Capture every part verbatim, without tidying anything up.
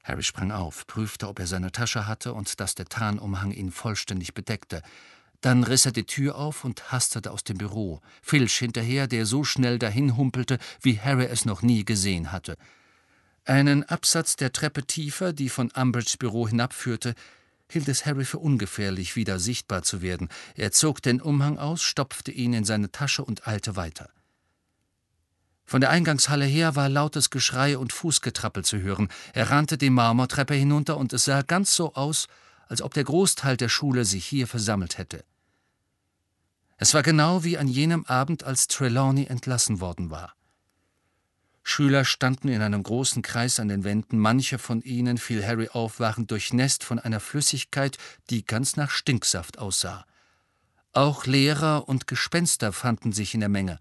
Harry sprang auf, prüfte, ob er seine Tasche hatte und dass der Tarnumhang ihn vollständig bedeckte. Dann riss er die Tür auf und hastete aus dem Büro, Filch hinterher, der so schnell dahinhumpelte, wie Harry es noch nie gesehen hatte. Einen Absatz der Treppe tiefer, die von Umbridges Büro hinabführte, hielt es Harry für ungefährlich, wieder sichtbar zu werden. Er zog den Umhang aus, stopfte ihn in seine Tasche und eilte weiter. Von der Eingangshalle her war lautes Geschrei und Fußgetrappel zu hören. Er rannte die Marmortreppe hinunter, und es sah ganz so aus, als ob der Großteil der Schule sich hier versammelt hätte. Es war genau wie an jenem Abend, als Trelawney entlassen worden war. Schüler standen in einem großen Kreis an den Wänden, manche von ihnen, fiel Harry auf, waren durchnässt von einer Flüssigkeit, die ganz nach Stinksaft aussah. Auch Lehrer und Gespenster fanden sich in der Menge.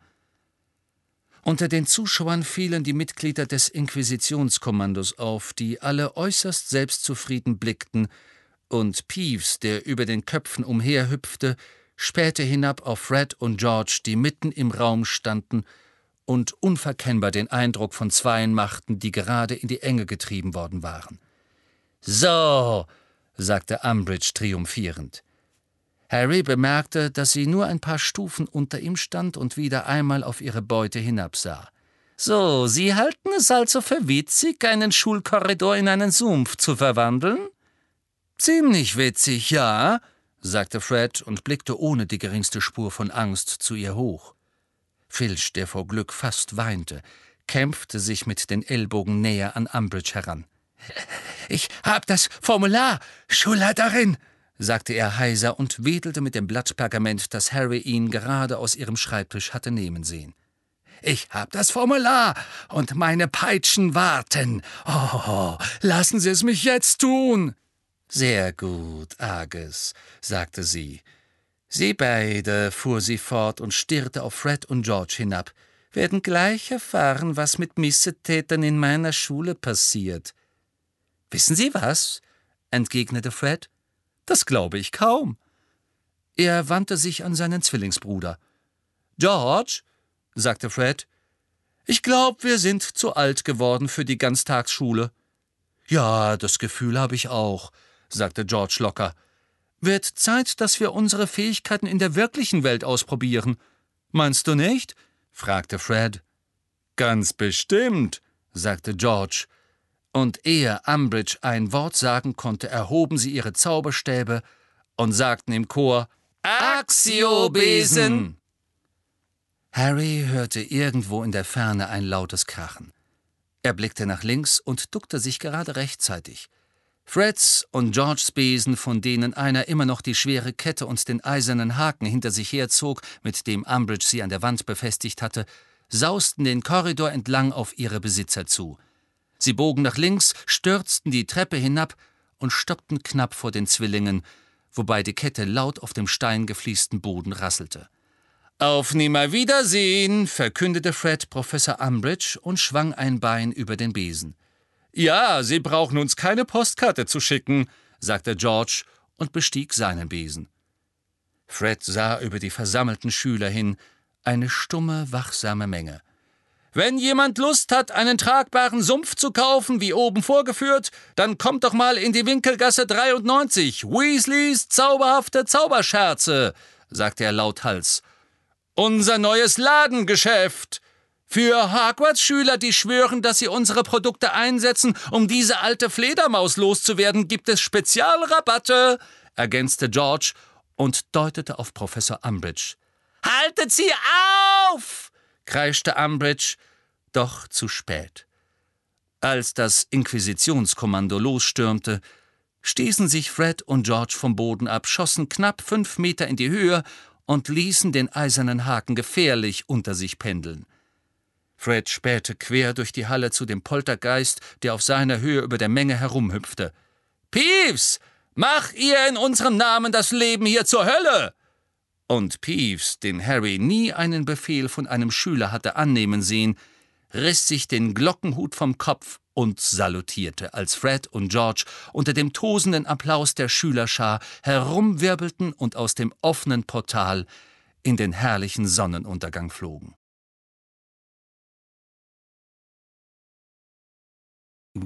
Unter den Zuschauern fielen die Mitglieder des Inquisitionskommandos auf, die alle äußerst selbstzufrieden blickten, und Peeves, der über den Köpfen umherhüpfte, spähte hinab auf Fred und George, die mitten im Raum standen und unverkennbar den Eindruck von Zweien machten, die gerade in die Enge getrieben worden waren. »So«, sagte Umbridge triumphierend. Harry bemerkte, dass sie nur ein paar Stufen unter ihm stand und wieder einmal auf ihre Beute hinabsah. »So, Sie halten es also für witzig, einen Schulkorridor in einen Sumpf zu verwandeln?« »Ziemlich witzig, ja«, sagte Fred und blickte ohne die geringste Spur von Angst zu ihr hoch. Filch, der vor Glück fast weinte, kämpfte sich mit den Ellbogen näher an Umbridge heran. »Ich hab das Formular, Schulleiterin«, sagte er heiser und wedelte mit dem Blatt Pergament, das Harry ihn gerade aus ihrem Schreibtisch hatte nehmen sehen. »Ich hab das Formular und meine Peitschen warten. Oh, lassen Sie es mich jetzt tun!« »Sehr gut, Argus«, sagte sie. »Sie beide«, fuhr sie fort und stierte auf Fred und George hinab, »werden gleich erfahren, was mit Missetätern in meiner Schule passiert.« »Wissen Sie was?«, entgegnete Fred. »Das glaube ich kaum.« Er wandte sich an seinen Zwillingsbruder. »George«, sagte Fred, »ich glaube, wir sind zu alt geworden für die Ganztagsschule.« »Ja, das Gefühl habe ich auch«, sagte George locker. »Wird Zeit, dass wir unsere Fähigkeiten in der wirklichen Welt ausprobieren. Meinst du nicht?«, fragte Fred. »Ganz bestimmt«, sagte George. Und ehe Umbridge ein Wort sagen konnte, erhoben sie ihre Zauberstäbe und sagten im Chor »Accio-Besen!« Harry hörte irgendwo in der Ferne ein lautes Krachen. Er blickte nach links und duckte sich gerade rechtzeitig. Freds und Georges Besen, von denen einer immer noch die schwere Kette und den eisernen Haken hinter sich herzog, mit dem Umbridge sie an der Wand befestigt hatte, sausten den Korridor entlang auf ihre Besitzer zu. Sie bogen nach links, stürzten die Treppe hinab und stoppten knapp vor den Zwillingen, wobei die Kette laut auf dem steingefließten Boden rasselte. »Auf Nimmerwiedersehen«, verkündete Fred Professor Umbridge und schwang ein Bein über den Besen. »Ja, Sie brauchen uns keine Postkarte zu schicken«, sagte George und bestieg seinen Besen. Fred sah über die versammelten Schüler hin, eine stumme, wachsame Menge. »Wenn jemand Lust hat, einen tragbaren Sumpf zu kaufen, wie oben vorgeführt, dann kommt doch mal in die Winkelgasse dreiundneunzig, Weasleys zauberhafte Zauberscherze«, sagte er lauthals. »Unser neues Ladengeschäft. Für Hogwarts-Schüler, die schwören, dass sie unsere Produkte einsetzen, um diese alte Fledermaus loszuwerden, gibt es Spezialrabatte«, ergänzte George und deutete auf Professor Umbridge. »Haltet sie auf!« kreischte Umbridge, doch zu spät. Als das Inquisitionskommando losstürmte, stießen sich Fred und George vom Boden ab, schossen knapp fünf Meter in die Höhe und ließen den eisernen Haken gefährlich unter sich pendeln. Fred spähte quer durch die Halle zu dem Poltergeist, der auf seiner Höhe über der Menge herumhüpfte. »Peeves, mach ihr in unserem Namen das Leben hier zur Hölle!« Und Peeves, den Harry nie einen Befehl von einem Schüler hatte annehmen sehen, riss sich den Glockenhut vom Kopf und salutierte, als Fred und George unter dem tosenden Applaus der Schülerschar herumwirbelten und aus dem offenen Portal in den herrlichen Sonnenuntergang flogen.